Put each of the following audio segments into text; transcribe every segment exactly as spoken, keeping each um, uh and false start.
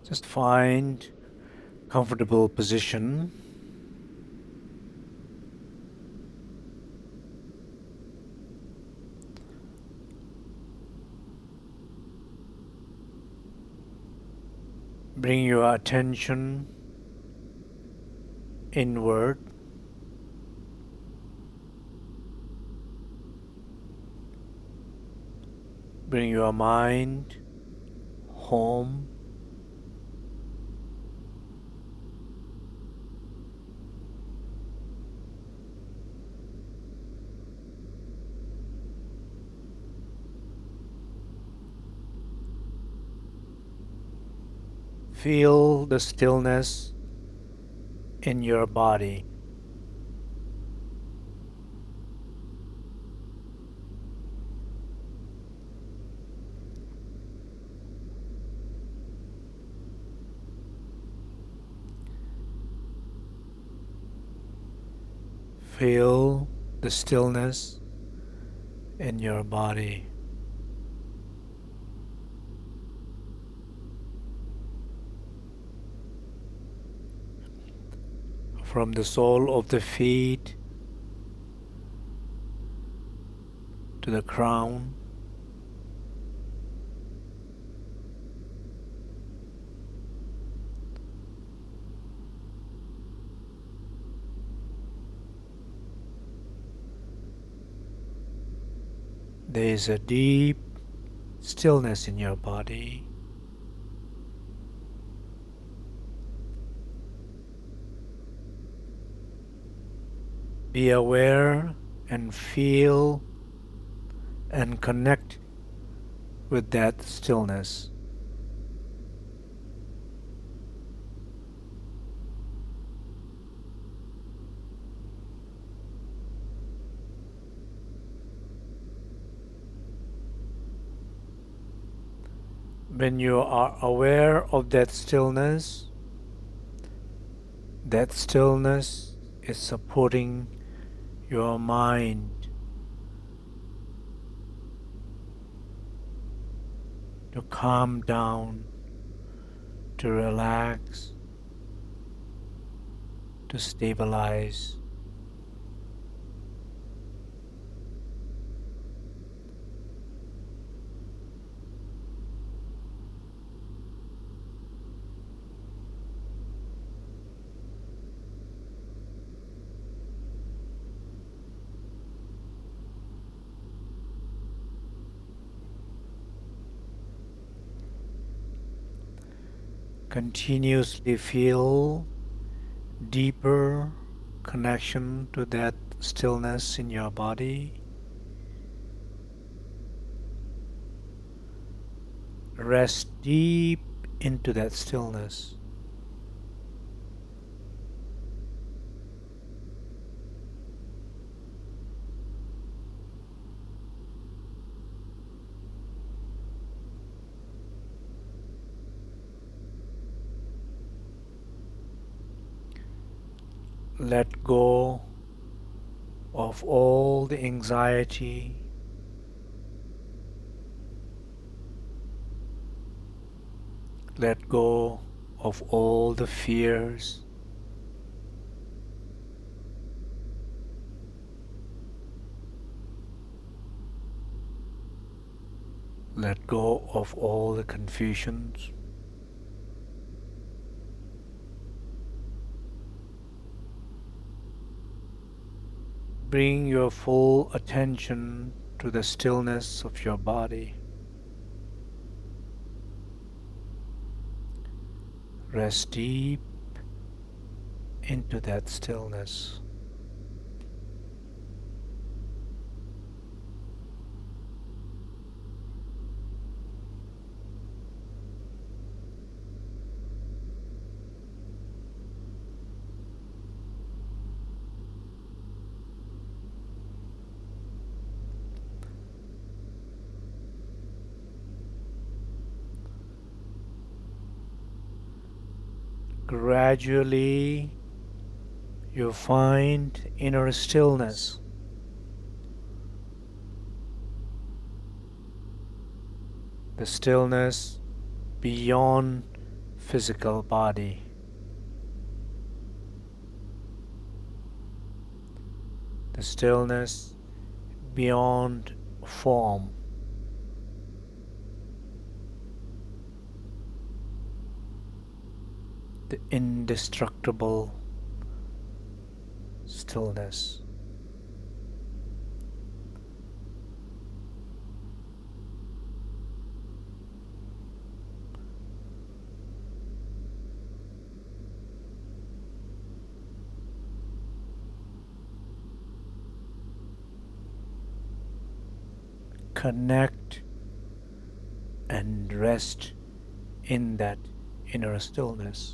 Just find comfortable position. Bring your attention inward. Bring your mind home. Feel the stillness in your body. Feel the stillness in your body. From the sole of the feet to the crown. There is a deep stillness in your body. Be aware and feel and connect with that stillness. When you are aware of that stillness, that stillness is supporting your mind to calm down, to relax, to stabilize. Continuously feel deeper connection to that stillness in your body. Rest deep into that stillness. Let go of all the anxiety, let go of all the fears, let go of all the confusions. Bring your full attention to the stillness of your body. Rest deep into that stillness. Gradually, you find inner stillness. The stillness beyond physical body. The stillness beyond form. The indestructible stillness. Connect and rest in that inner stillness.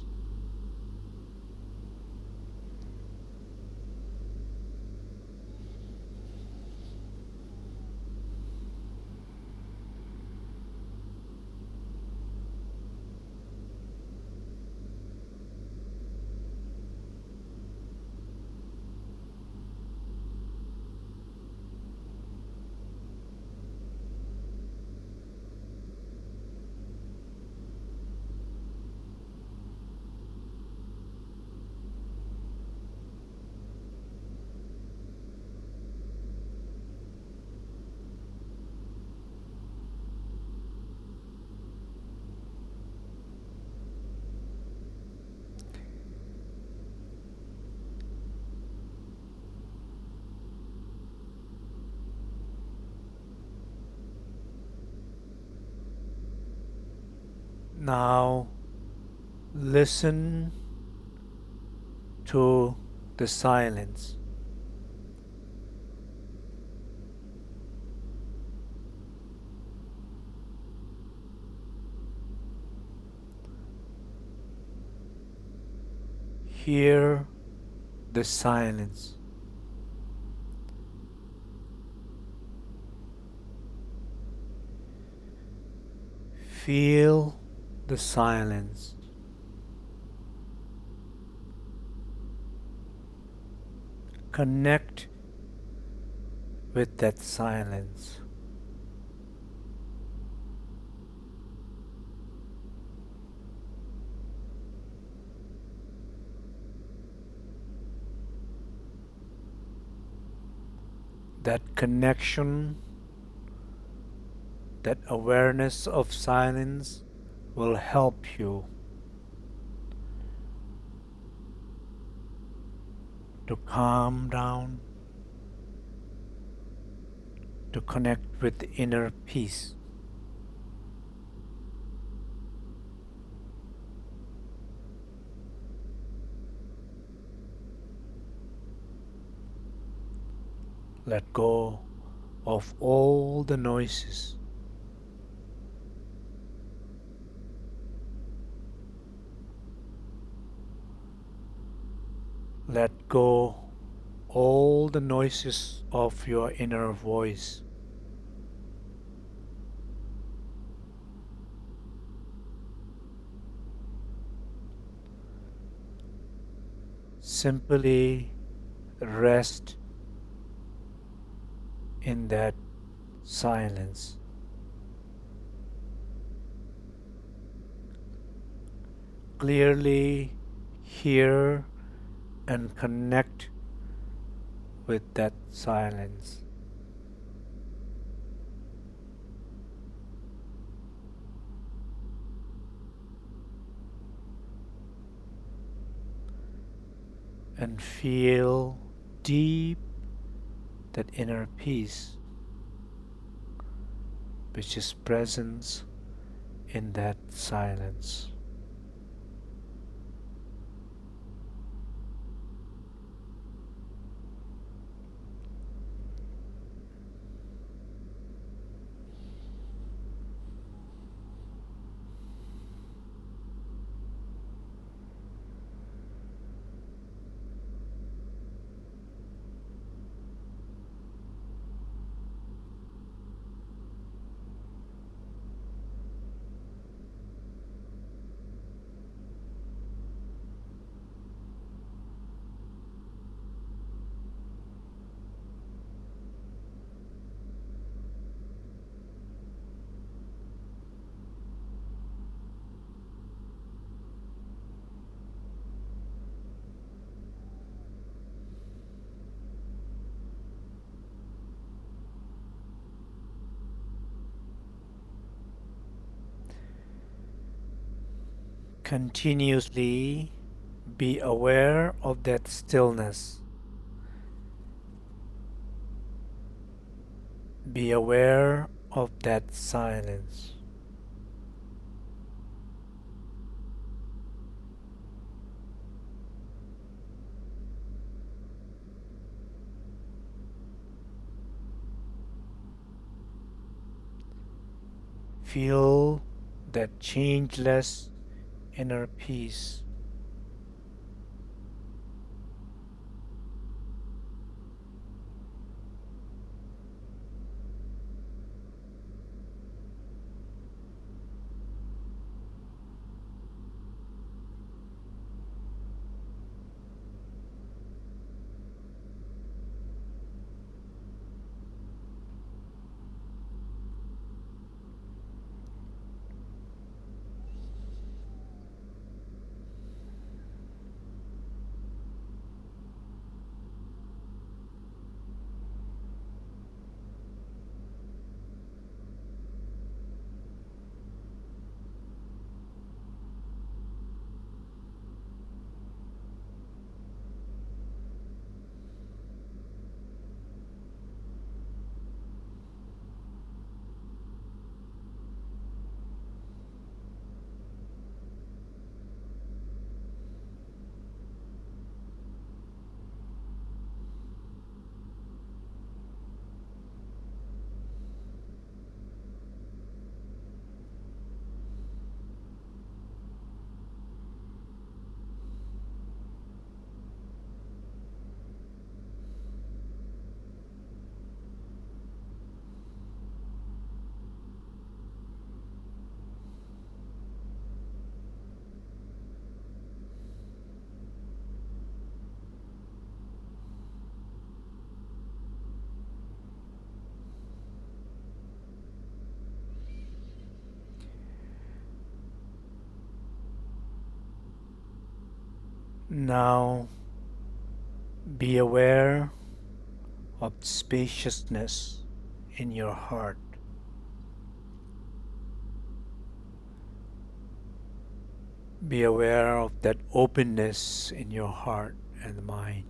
Now listen to the silence. Hear the silence. Feel the silence. Connect with that silence. That connection, that awareness of silence will help you to calm down, to connect with the inner peace. Let go of all the noises. Let go all the noises of your inner voice. Simply rest in that silence. Clearly hear and connect with that silence. And feel deep that inner peace which is present in that silence. Continuously be aware of that stillness. Be aware of that silence. Feel that changeless inner peace. Now be aware of spaciousness in your heart. Be aware of that openness in your heart and mind.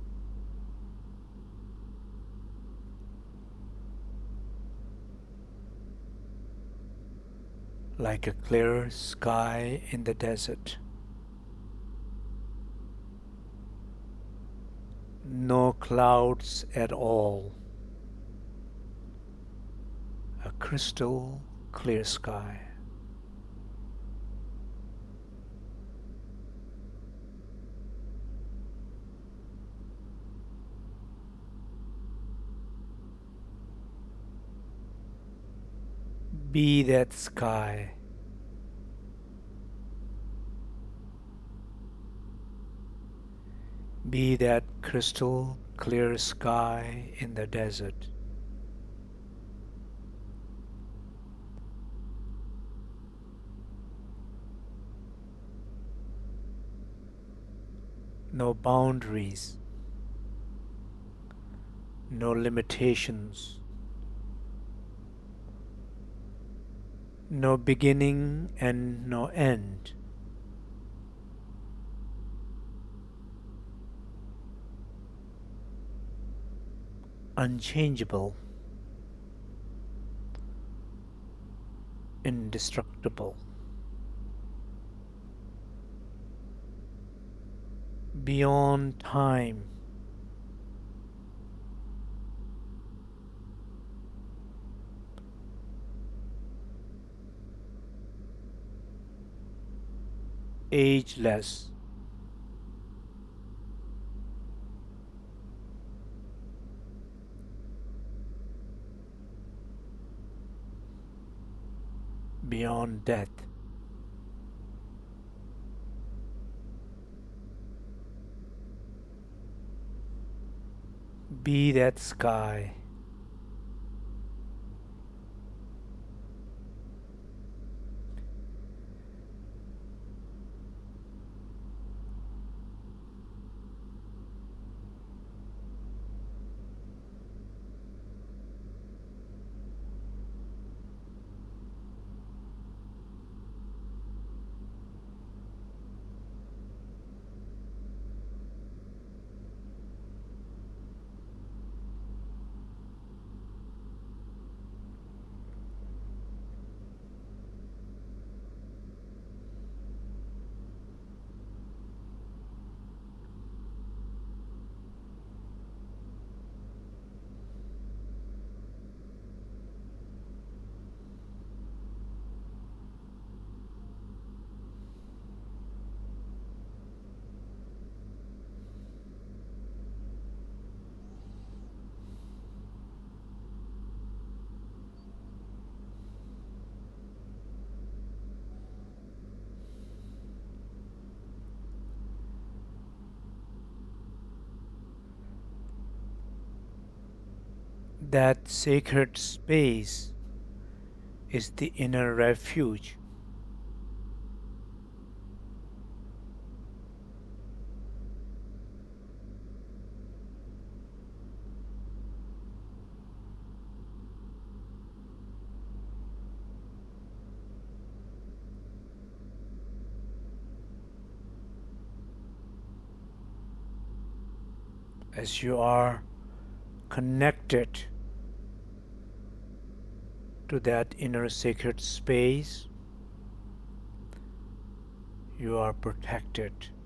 Like a clear sky in the desert. No clouds at all. A crystal clear sky. Be that sky. Be that crystal clear sky in the desert. No boundaries, no limitations, no beginning and no end. Unchangeable, indestructible, beyond time, ageless, beyond death. Be that sky. That sacred space is the inner refuge. As you are connected to that inner sacred space, you are protected